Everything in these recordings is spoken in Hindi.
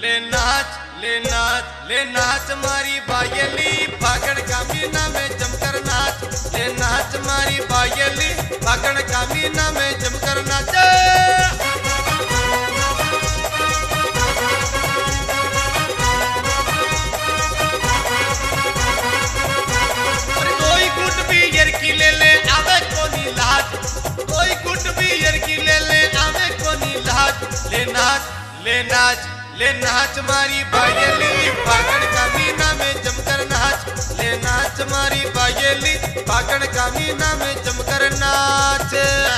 ले नाच मारी बायली फागण का महीना में जमकर नाच। ले नाच मारी बायली फागण का महीना में जमकर नाच। कोई गुट बियर की ले आवे कोनी लाज, कोई गुट बियर की ले आवे कोनी लाज। ले नाच मारी बायली फागण का महीना में जमकर नाच। ले नाच मारी बायली फागण का महीना में जमकर नाच।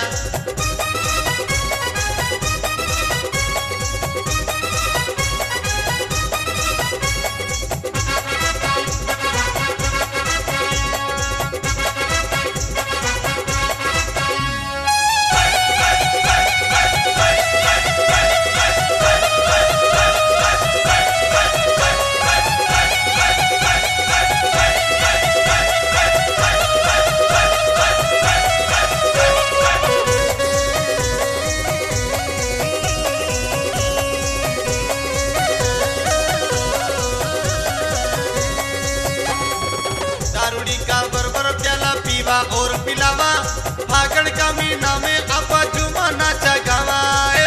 और पिलावा फागण का महीना में आपा झूमा नाचा गावा।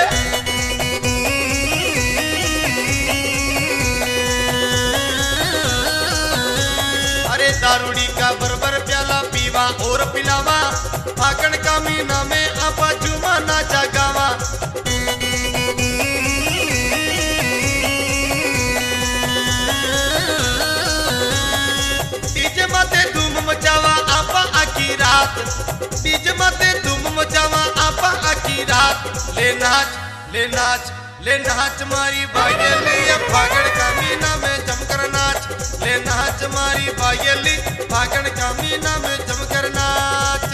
अरे दारूड़ी का बरबर प्याला पीवा और पिलावा फागण का महीना में आपा झूमा नाचा गावा। डीजे माते धूम मचावा आपा आखी रात, डीजे माते धूम मचावा आपा आखी रात। ले नाच मारी बायली फागण का महीना में जमकर नाच। ले नाच मारी बायली फागण का महीना में जमकर नाच।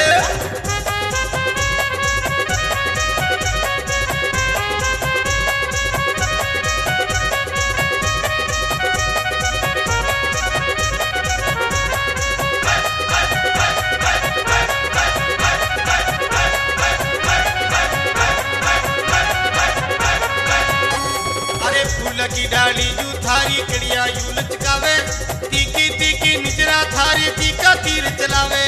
की डाली यू थारी कड़िया यू लचकावे, तीकी तीकी निजरा थारी तीका तीर चलावे।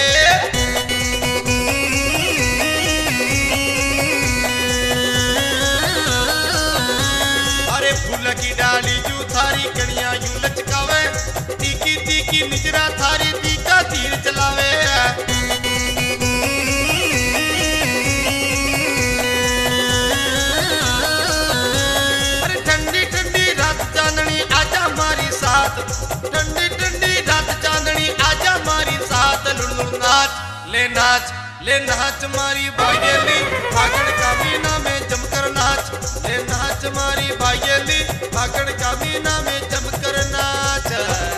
अरे फूल की डाली यू थारी कड़िया यू लचकावे, तीकी तीकी निजरा थारी तीका तीर चलावे। ठंडी ठंडी रात चांदनी आजा मारी साथ। लुड़ नाच, ले नाच मारी बायली फागण का महीना में जमकर नाच। ले नाच मारी बायली फागण का महीना में जमकर नाच।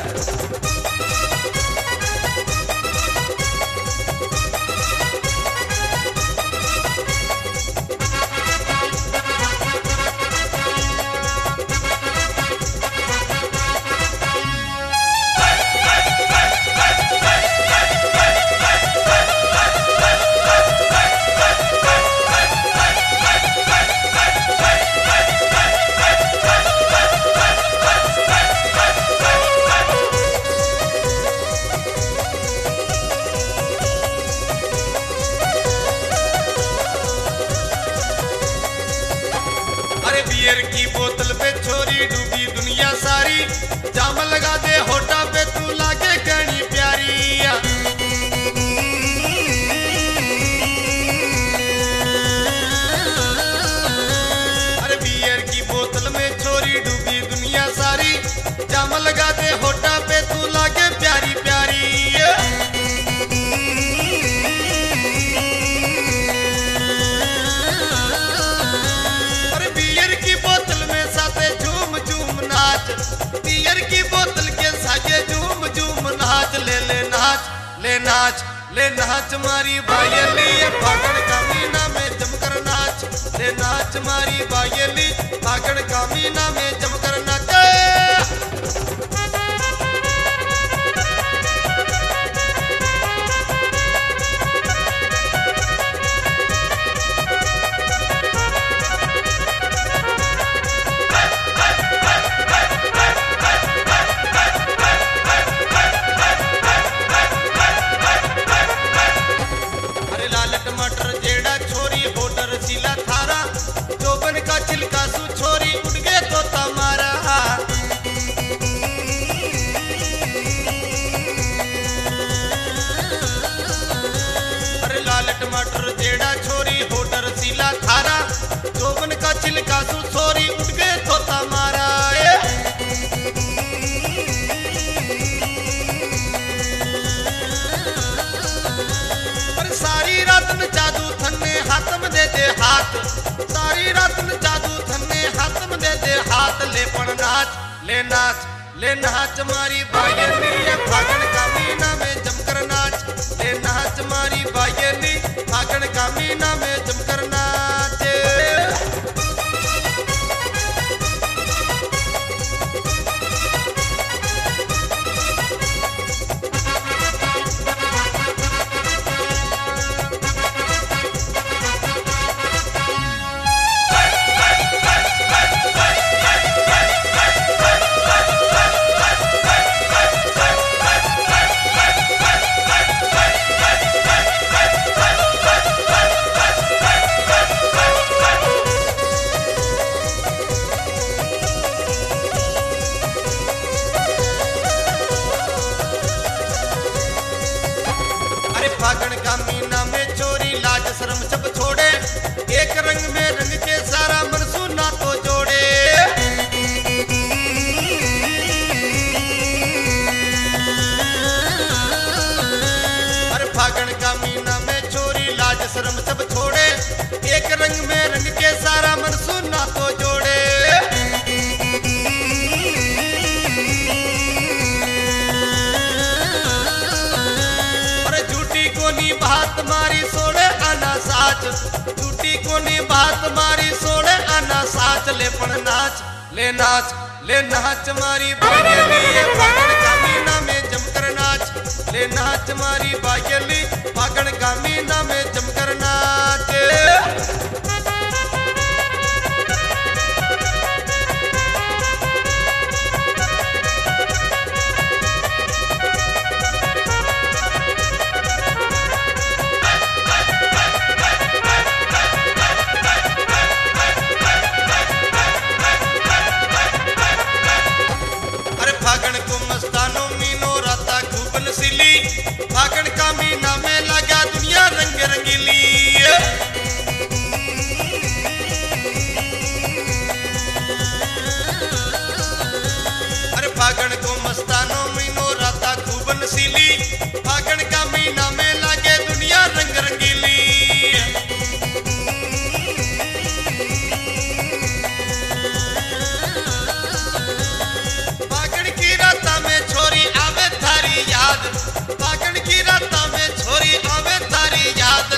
बियर की बोतल पे छोरी डूबी दुनिया सारी, जाम लगा दे होठा पे तू लागे कहनी प्यारी। अरे बियर की बोतल में छोरी डूबी दुनिया सारी, जाम लगा दे होठा पे तू लागे प्यारी प्यारी। बियर की बोतल के सागे झूम झूम नाच। ले नाच मारी बायली फागण का महीना में जमकर नाच। ले नाच मारी बायली फागण का महीना में जमकर नाच। ले नाच मारी बायली फागण का महीना में जमकर नाच ले नाच मारी बायली फागण का महीना में जमकर नाच। फागण का महीना में चोरी लाज शर्म सब छोड़े एक रंग में रंग के सारा मन सुना तो जोड़े। अरे फागण का महीना में चोरी लाज शर्म सब छोड़े एक रंग में रंग के सारा मन सुना तो जोड़े। बात मारी सोड़े आना साच झूठी कोनी बात मारी सोड़े आना साच ले नाच मारी बागेली फागण का महीना में जमकर नाच ले नाच मारी बागेली फागण का महीना में जमकर नाच। फागण का महीना में लगा दुनिया रंग रंगीली। अरे फागण को मस्तानो महीनो राता खूब नसीली फागण का महीना में लगे दुनिया रंग रंगीली। फागण की राता में छोरी आवे थारी याद फागण की राता में छोरी आवे थारी याद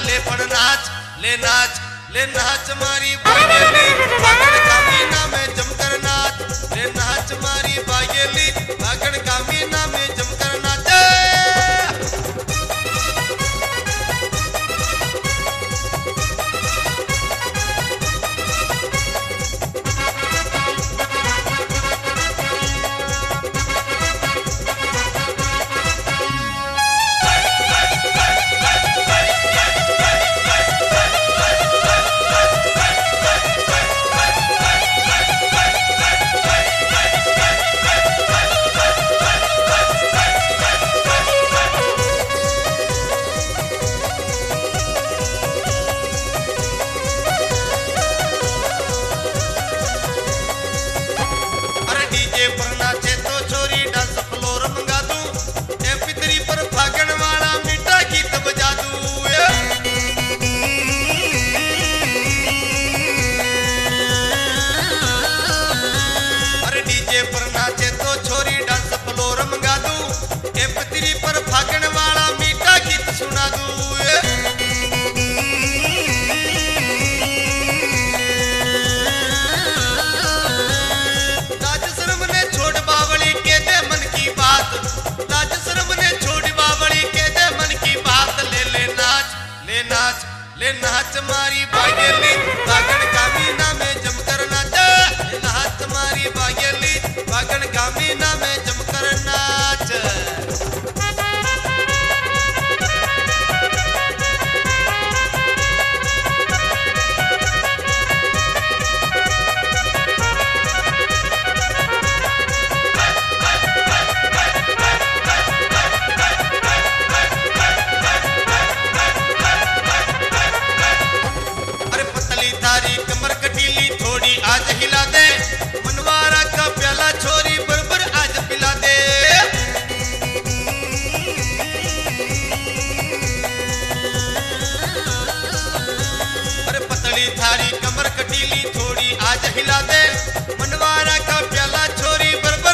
ले नाच मारी बागेली फागण का महीना में जमकर नाच ले नाच मारी बागेली फागण का महीना में जमकर नाच। पर फागण वाला मीठा गीत सुना दूं। लाज शर्म ने छोड़ बावली के दे मन की बात लाज शर्म ने छोड़ बावली के दे मन की बात ले नाच मारी बागेली फागण का महीना में जमकर नाच ले नाच मारी बागेली फागण का महीना में जमकर नाच। आज हिला दे मनवारा का प्याला छोरी बरबर आज पिला दे। अरे पतली थारी कमर कटीली थोड़ी आज हिला दे मनवारा का प्याला छोरी बरबर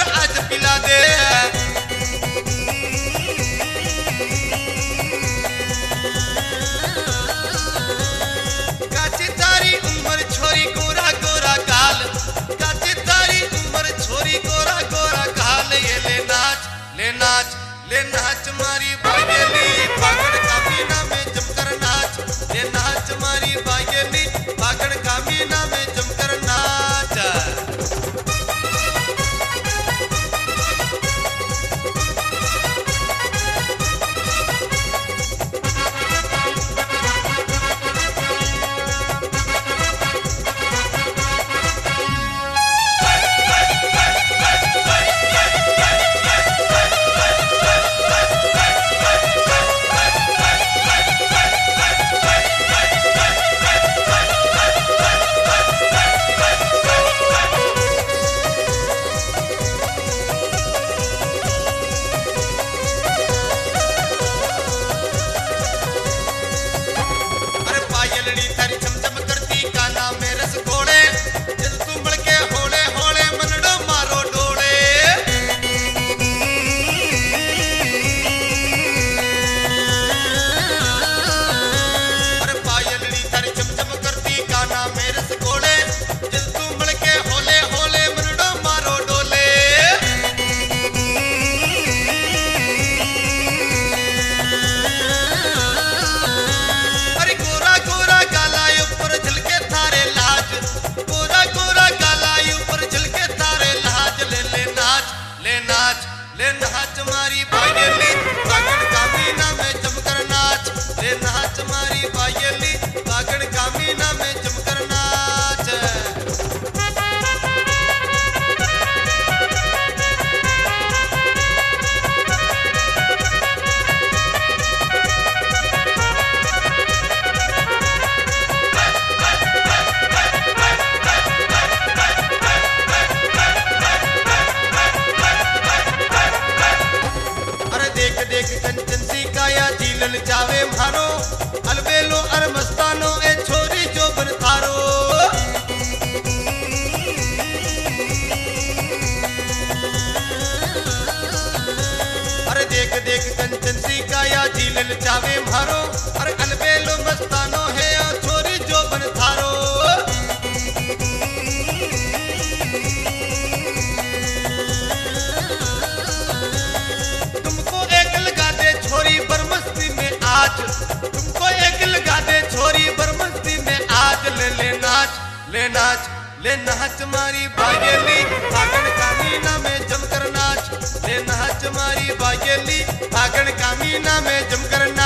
ले नाच मारी बागेली फागण का महीना में जमकर नाच ले नाच मारी बागेली फागण का महीना में जमकर नाच